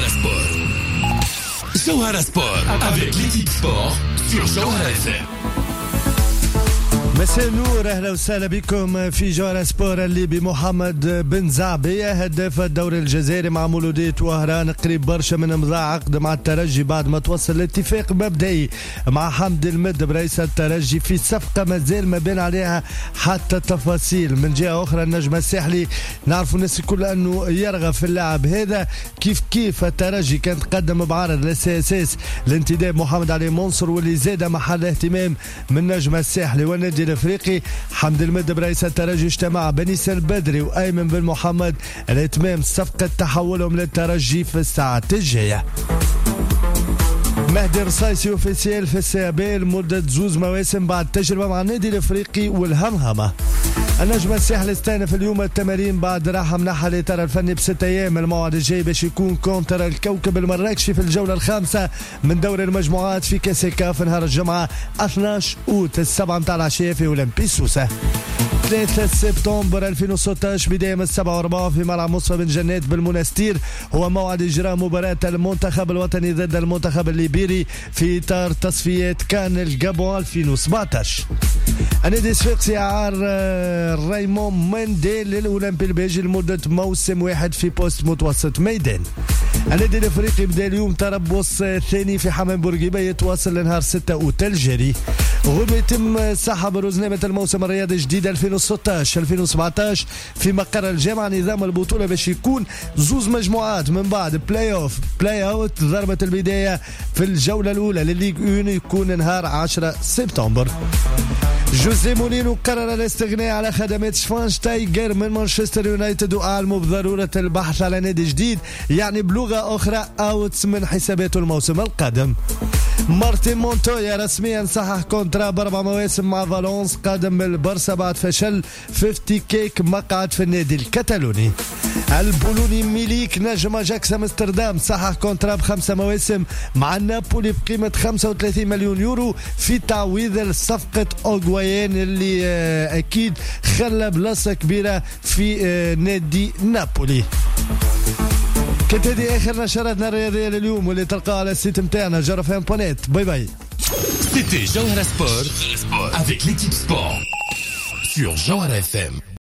Jawhara Sport. Jawhara Sport avec l'équipe sport sur Jawhara FM. مساء النور، اهلا وسهلا بكم في جوهرة سبور اللي بمحمد بن زعبية هداف الدوري الجزائري مع مولودية وهران، قريب برشا من امضاء عقد مع الترجي بعد ما توصل لاتفاق مبدئي مع حمد المد برئيس الترجي في صفقة مازال ما بين عليها حتى التفاصيل. من جهة أخرى النجم الساحلي نعرفوا الناس الكل أنه يرغب في اللاعب هذا، كيف الترجي كان تقدم بعرض للسياسيس لانتداب محمد علي منصور واللي زاد محل اهتمام من نجم الساحلي والنادي الافريقي. حمد المد برئيس الترجي اجتمع بنيس البدري وايمن بن محمد لاتمام صفقه تحولهم للترجي في الساعات الجايه. مهدي رصايسي اوفيسيال في السيابي لمده 2 مواسم بعد تجربه مع النادي الافريقي والهمهمه. النجم الساحلي استأنف اليوم التمارين بعد راحة منحة الإطار الفني ب6 أيام. الموعد الجاي باش يكون كونتر الكوكب المراكشي في الجولة الخامسة من دوري المجموعات في كأس كاف نهار الجمعة 12 أوت السبعة متاع العشية في أولمبي سوسة. 3 سبتمبر 2016 بداية من 7:04 في ملعب مصطفى بن جنات بالمنستير هو موعد إجراء مباراة المنتخب الوطني ضد المنتخب الليبيري في إطار تصفيات كان الجابون 2017. النادي الصفاقسي عار رايمون مندي للأولمبي البيجي لمدة موسم واحد في بوست متوسط ميدان. النادي الافريقي بدا اليوم تربص ثاني في حمام بورقيبه يتواصل لنهار 6 أوت الجاري. غدا يتم سحب روزنامة الموسم الرياضي الجديد 2016-2017 في مقر الجامعة. نظام البطولة باش يكون 2 مجموعات من بعد بلاي اوف بلاي اوت. ضربة البداية في الجولة الأولى للليغ 1 يكون نهار 10 سبتمبر. جوزيه مورينو قرر الاستغناء على خدمات شفاينشتايجر من مانشستر يونايتد وأعلموا بضرورة البحث على نادي جديد، يعني بلغة أخرى أوتس من حساباته الموسم القادم. مارتين مونتويا رسميا صحح كونترا ب4 مواسم مع فالونس قادم من البرسا بعد فشل 50 كيك مقعد في النادي الكتالوني. البولوني ميليك نجم اجاكس امستردام صحح كونترا ب5 مواسم مع نابولي بقيمة 35 مليون يورو في تعويض لصفقة أوغوايين اللي أكيد خلى بلاصة كبيرة في نادي نابولي. كانت هذه آخر نشراتنا الرياضية لليوم واللي تلقاها على السيت متاعنا جرفان.net. باي باي. C'était Jawhara Sport avec l'équipe sport sur Jawhara FM.